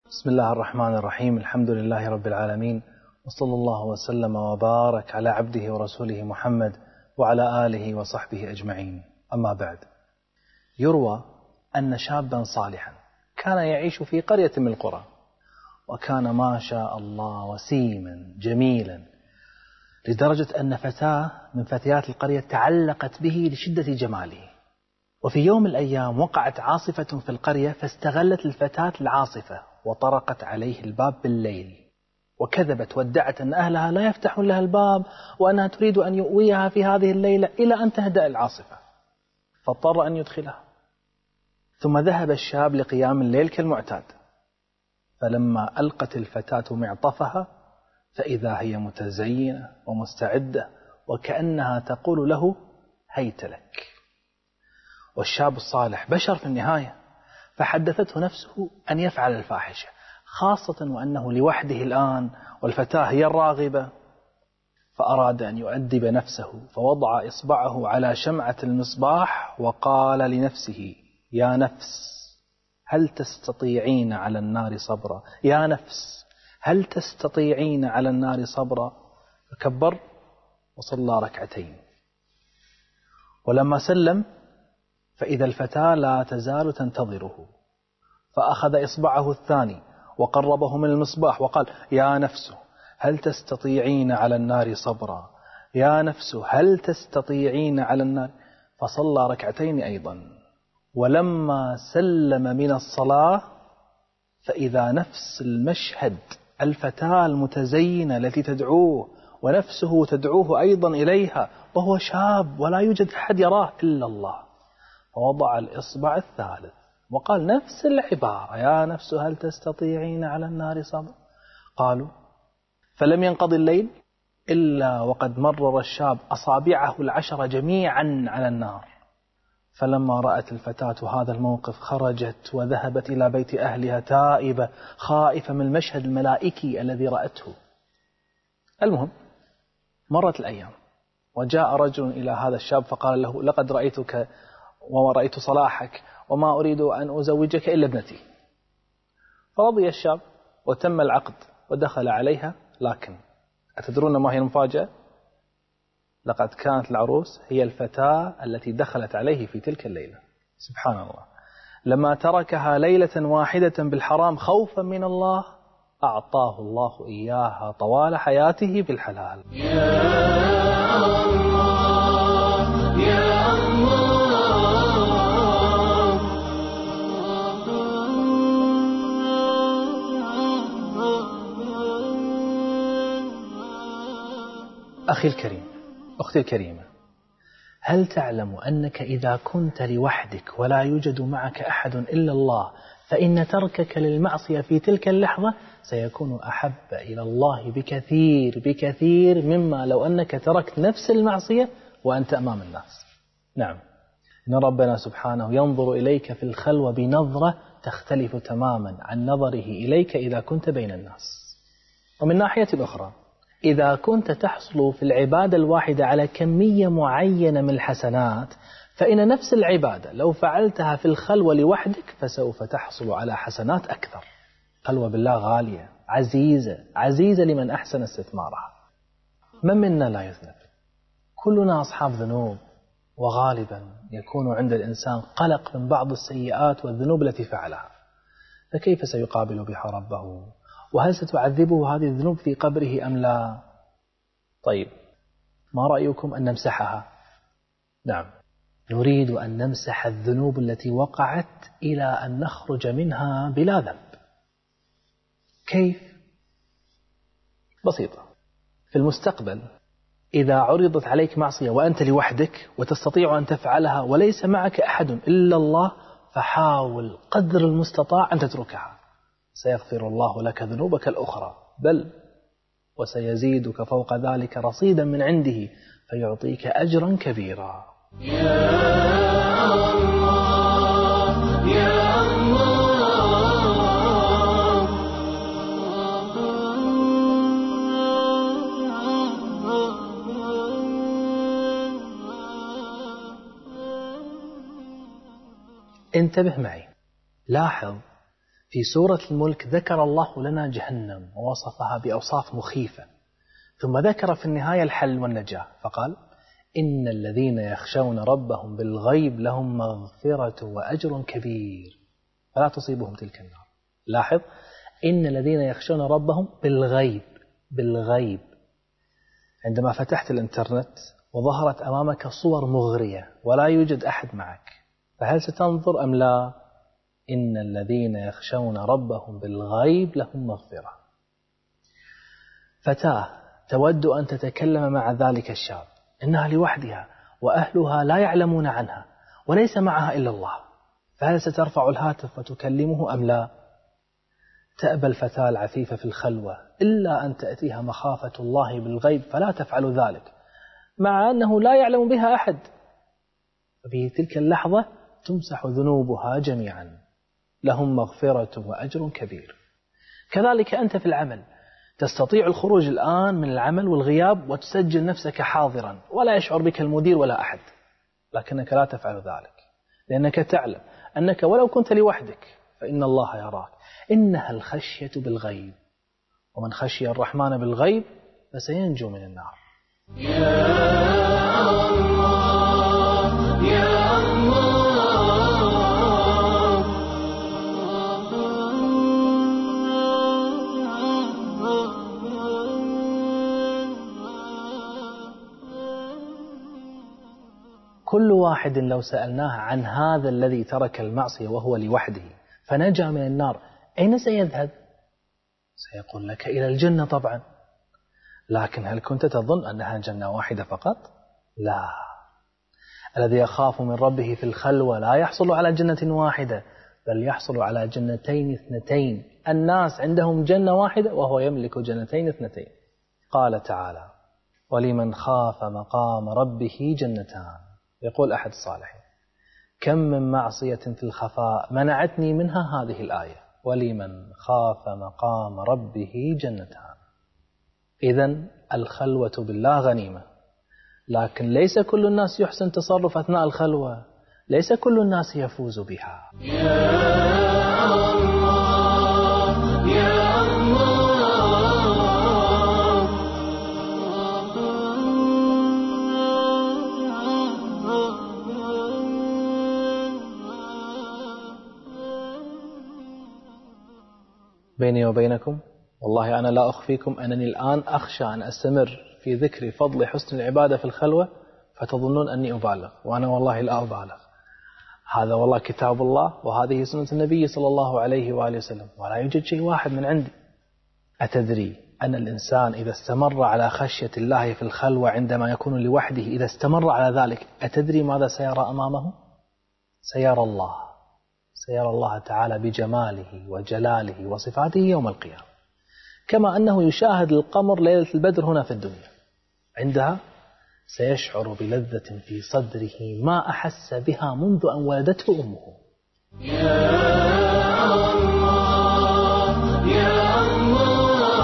بسم الله الرحمن الرحيم. الحمد لله رب العالمين، وصلى الله وسلم وبارك على عبده ورسوله محمد وعلى آله وصحبه أجمعين. أما بعد، يروى أن شابا صالحا كان يعيش في قرية من القرى، وكان ما شاء الله وسيما جميلا، لدرجة أن فتاة من فتيات القرية تعلقت به لشدة جماله. وفي يوم من الأيام وقعت عاصفة في القرية، فاستغلت الفتاة العاصفة وطرقت عليه الباب بالليل، وكذبت وادعت أن أهلها لا يفتحون لها الباب، وأنها تريد أن يؤويها في هذه الليلة إلى أن تهدأ العاصفة، فاضطر أن يدخلها. ثم ذهب الشاب لقيام الليل كالمعتاد، فلما ألقت الفتاة معطفها فإذا هي متزينة ومستعدة، وكأنها تقول له هيت لك. والشاب الصالح بشر في النهاية، فحدثته نفسه أن يفعل الفاحشة، خاصة وأنه لوحده الآن والفتاة هي الراغبة. فأراد أن يؤدب نفسه، فوضع إصبعه على شمعة المصباح وقال لنفسه: يا نفس، هل تستطيعين على النار صبرا؟ يا نفس، هل تستطيعين على النار صبرا؟ فكبر وصلى ركعتين. ولما سلم فإذا الفتاة لا تزال تنتظره، فأخذ إصبعه الثاني وقربه من المصباح وقال: يا نفس، هل تستطيعين على النار صبرا؟ يا نفس، هل تستطيعين على النار؟ فصلى ركعتين أيضا. ولما سلم من الصلاة فإذا نفس المشهد، الفتاة المتزينة التي تدعوه ونفسه تدعوه أيضا إليها، وهو شاب ولا يوجد أحد يراه إلا الله. فوضع الإصبع الثالث وقال نفس العبارة: يا نفس، هل تستطيعين على النار صبرا؟ قالوا: فلم ينقضي الليل إلا وقد مرر الشاب أصابعه 10 جميعا على النار. فلما رأت الفتاة هذا الموقف خرجت وذهبت إلى بيت أهلها تائبة خائفة من المشهد الملائكي الذي رأته. المهم، مرت الأيام وجاء رجل إلى هذا الشاب فقال له: لقد رأيتك ورأيت صلاحك، وما أريد أن أزوجك إلا ابنتي. فرضي الشاب وتم العقد ودخل عليها. لكن أتدرون ما هي المفاجأة؟ لقد كانت العروس هي الفتاة التي دخلت عليه في تلك الليلة. سبحان الله، لما تركها ليلة واحدة بالحرام خوفا من الله، أعطاه الله إياها طوال حياته بالحلال. يا الله يا الله. أخي الكريم، أختي الكريمة، هل تعلم أنك إذا كنت لوحدك ولا يوجد معك أحد إلا الله، فإن تركك للمعصية في تلك اللحظة سيكون أحب إلى الله بكثير بكثير مما لو أنك تركت نفس المعصية وأنت أمام الناس. نعم، إن ربنا سبحانه ينظر إليك في الخلوة بنظرة تختلف تماما عن نظره إليك إذا كنت بين الناس. ومن ناحية أخرى، إذا كنت تحصل في العبادة الواحدة على كمية معينة من الحسنات، فإن نفس العبادة لو فعلتها في الخلوة لوحدك فسوف تحصل على حسنات أكثر. خلوة بالله غالية عزيزة عزيزة لمن أحسن استثمارها. من منا لا يذنب؟ كلنا أصحاب ذنوب، وغالبا يكون عند الإنسان قلق من بعض السيئات والذنوب التي فعلها، فكيف سيقابل بها ربه؟ وهل ستعذبه هذه الذنوب في قبره أم لا؟ طيب، ما رأيكم أن نمسحها؟ نعم، نريد أن نمسح الذنوب التي وقعت إلى أن نخرج منها بلا ذنب. كيف؟ بسيطة. في المستقبل إذا عرضت عليك معصية وأنت لوحدك وتستطيع أن تفعلها وليس معك أحد إلا الله، فحاول قدر المستطاع أن تتركها. سيغفر الله لك ذنوبك الأخرى، بل وسيزيدك فوق ذلك رصيدا من عنده فيعطيك أجرا كبيرا. يا الله يا الله. انتبه معي، لاحظ في سورة الملك ذكر الله لنا جهنم ووصفها بأوصاف مخيفة، ثم ذكر في النهاية الحل والنجاة فقال: إن الذين يخشون ربهم بالغيب لهم مغفرة وأجر كبير فلا تصيبهم تلك النار. لاحظ، إن الذين يخشون ربهم بالغيب. عندما فتحت الإنترنت وظهرت أمامك صور مغرية ولا يوجد أحد معك، فهل ستنظر أم لا؟ إن الذين يخشون ربهم بالغيب لهم مغفرة. فتاة تود أن تتكلم مع ذلك الشاب، إنها لوحدها وأهلها لا يعلمون عنها وليس معها إلا الله، فهل سترفع الهاتف وتكلمه أم لا؟ تأبى الفتاة العفيفة في الخلوة إلا أن تأتيها مخافة الله بالغيب فلا تفعل ذلك، مع أنه لا يعلم بها أحد، ففي تلك اللحظة تمسح ذنوبها جميعا، لهم مغفرة وأجر كبير. كذلك أنت في العمل، تستطيع الخروج الآن من العمل والغياب وتسجل نفسك حاضرا ولا يشعر بك المدير ولا أحد، لكنك لا تفعل ذلك لأنك تعلم أنك ولو كنت لوحدك فإن الله يراك. إنها الخشية بالغيب، ومن خشي الرحمن بالغيب فسينجو من النار. يا الله يا كل واحد لو سألناه عن هذا الذي ترك المعصية وهو لوحده فنجا من النار، أين سيذهب؟ سيقول لك إلى الجنة طبعا، لكن هل كنت تظن أنها جنة واحدة فقط؟ لا، الذي يخاف من ربه في الخلوة لا يحصل على جنة واحدة، بل يحصل على جنتين اثنتين. الناس عندهم جنة واحدة وهو يملك جنتين اثنتين. قال تعالى: ولمن خاف مقام ربه جنتان. يقول أحد الصالحين: كم من معصية في الخفاء منعتني منها هذه الآية، ولمن خاف مقام ربه جنتان. إذن الخلوة بالله غنيمة، لكن ليس كل الناس يحسن تصرف أثناء الخلوة، ليس كل الناس يفوز بها. يا الله يا الله. بيني وبينكم والله أنا لا أخفيكم أنني الآن أخشى أن أستمر في ذكر فضل حسن العبادة في الخلوة فتظنون أني أبالغ، وأنا والله لا أبالغ. هذا والله كتاب الله وهذه سنة النبي صلى الله عليه وآله وسلم، ولا يوجد شيء واحد من عندي. أتدري أن الإنسان إذا استمر على خشية الله في الخلوة عندما يكون لوحده، إذا استمر على ذلك، أتدري ماذا سيرى أمامه؟ سيرى الله تعالى بجماله وجلاله وصفاته يوم القيامة، كما أنه يشاهد القمر ليلة البدر هنا في الدنيا. عندها سيشعر بلذة في صدره ما أحس بها منذ أن ولدته أمه. يا الله يا الله.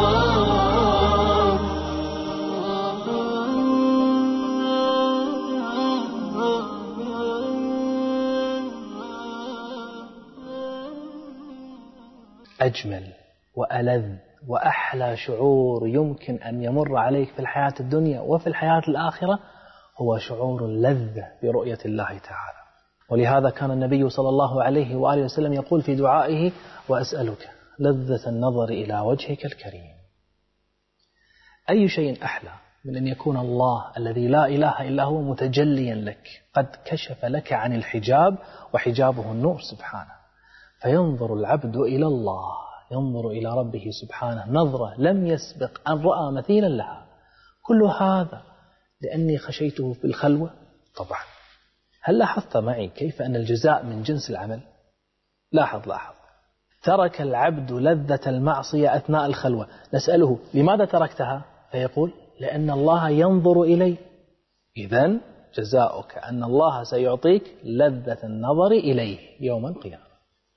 أجمل وألذ وأحلى شعور يمكن أن يمر عليك في الحياة الدنيا وفي الحياة الآخرة هو شعور اللذة برؤية الله تعالى. ولهذا كان النبي صلى الله عليه وآله وسلم يقول في دعائه: وأسألك لذة النظر إلى وجهك الكريم. أي شيء أحلى من أن يكون الله الذي لا إله إلا هو متجليا لك، قد كشف لك عن الحجاب، وحجابه النور سبحانه، فينظر العبد إلى الله، ينظر إلى ربه سبحانه نظرة لم يسبق أن رأى مثيلا لها. كل هذا لأني خشيته في الخلوة. طبعا هل لاحظت معي كيف أن الجزاء من جنس العمل؟ لاحظ ترك العبد لذة المعصية أثناء الخلوة، نسأله: لماذا تركتها؟ فيقول: لأن الله ينظر إلي. إذن جزاؤك أن الله سيعطيك لذة النظر إليه يوم القيامة.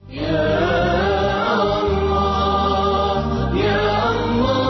يا الله يا الله.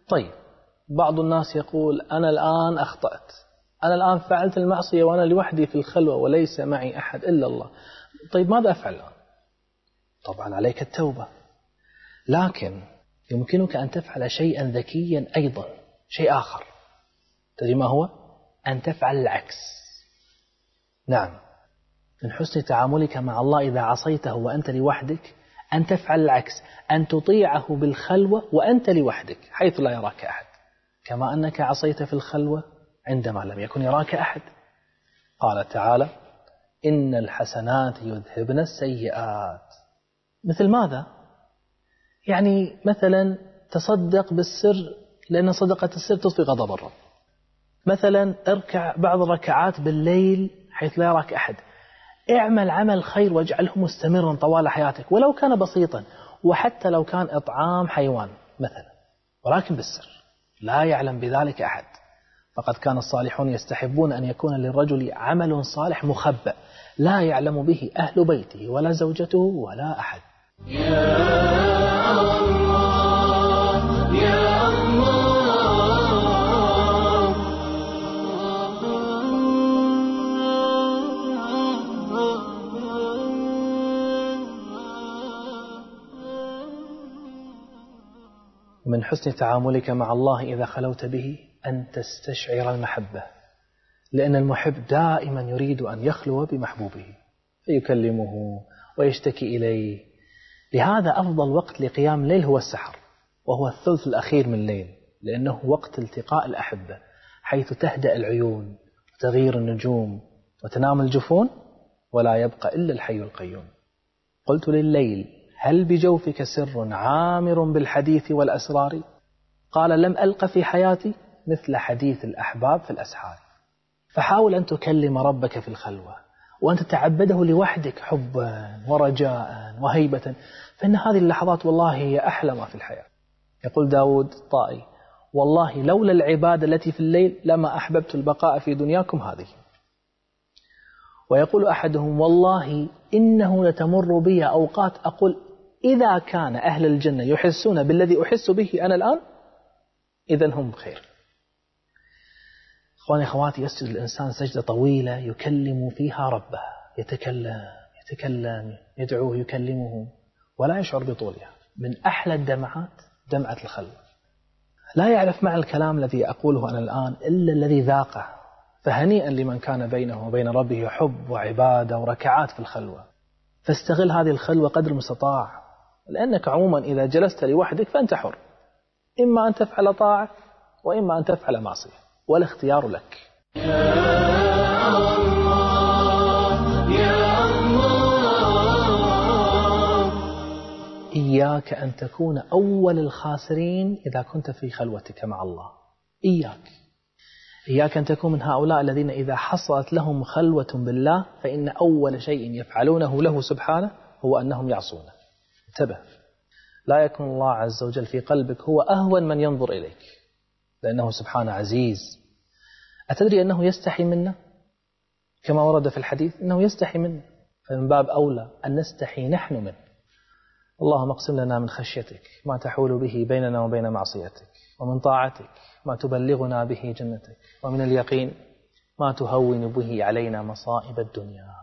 طيب بعض الناس يقول أنا الآن أخطأت، أنا الآن فعلت المعصية وأنا لوحدي في الخلوة وليس معي أحد إلا الله، طيب ماذا أفعل الآن؟ طبعا عليك التوبة، لكن يمكنك أن تفعل شيئا ذكيا أيضا، شيء آخر. تدري ما هو؟ أن تفعل العكس. نعم، من حسن تعاملك مع الله إذا عصيته وأنت لوحدك أن تفعل العكس، أن تطيعه بالخلوة وأنت لوحدك حيث لا يراك أحد، كما أنك عصيت في الخلوة عندما لم يكن يراك أحد. قال تعالى: إن الحسنات يذهبن السيئات. مثل ماذا؟ يعني مثلا تصدق بالسر، لأن صدقة السر تطفي غضب الرب. مثلا اركع بعض الركعات بالليل حيث لا يراك أحد. اعمل عمل خير واجعله مستمرا طوال حياتك ولو كان بسيطا، وحتى لو كان إطعام حيوان مثلا، ولكن بالسر لا يعلم بذلك أحد. فقد كان الصالحون يستحبون أن يكون للرجل عمل صالح مخبأ لا يعلم به أهل بيته ولا زوجته ولا أحد. من حسن تعاملك مع الله إذا خلوت به أن تستشعر المحبة، لأن المحب دائما يريد أن يخلو بمحبوبه فيكلمه ويشتكي إليه. لهذا أفضل وقت لقيام الليل هو السحر، وهو الثلث الأخير من الليل، لأنه وقت التقاء الأحبة، حيث تهدأ العيون وتغير النجوم وتنام الجفون ولا يبقى إلا الحي القيوم. قلت لليل: هل بجوفك سر عامر بالحديث والأسرار؟ قال: لم ألق في حياتي مثل حديث الأحباب في الأسحار. فحاول أن تكلم ربك في الخلوة وأن تتعبده لوحدك حبا ورجاء وهيبة، فإن هذه اللحظات والله هي أحلى ما في الحياة. يقول داود الطائي: والله لولا العبادة التي في الليل لما أحببت البقاء في دنياكم هذه. ويقول أحدهم: والله إنه لتمر بي أوقات أقول إذا كان أهل الجنة يحسون بالذي أحس به أنا الآن إذن هم بخير. أخواني أخواتي، يسجد الإنسان سجدة طويلة يكلم فيها ربه، يتكلم يدعوه يكلمه ولا يشعر بطولها. من أحلى الدمعات دمعة الخلوة. لا يعرف مع الكلام الذي أقوله أنا الآن إلا الذي ذاقه، فهنيئا لمن كان بينه وبين ربه حب وعبادة وركعات في الخلوة. فاستغل هذه الخلوة قدر المستطاع، لأنك عموما إذا جلست لوحدك فأنت حر، إما أن تفعل طاعة وإما أن تفعل معصية، والاختيار لك. إياك أن تكون أول الخاسرين إذا كنت في خلوتك مع الله. إياك أن تكون من هؤلاء الذين إذا حصلت لهم خلوة بالله فإن أول شيء يفعلونه له سبحانه هو أنهم يعصونه. انتبه، لا يكون الله عز وجل في قلبك هو أهون من ينظر إليك، لأنه سبحانه عزيز. أتدري أنه يستحي منا؟ كما ورد في الحديث أنه يستحي منا، فمن باب أولى أن نستحي نحن منه. اللهم اقسم لنا من خشيتك ما تحول به بيننا وبين معصيتك، ومن طاعتك ما تبلغنا به جنتك، ومن اليقين ما تهون به علينا مصائب الدنيا.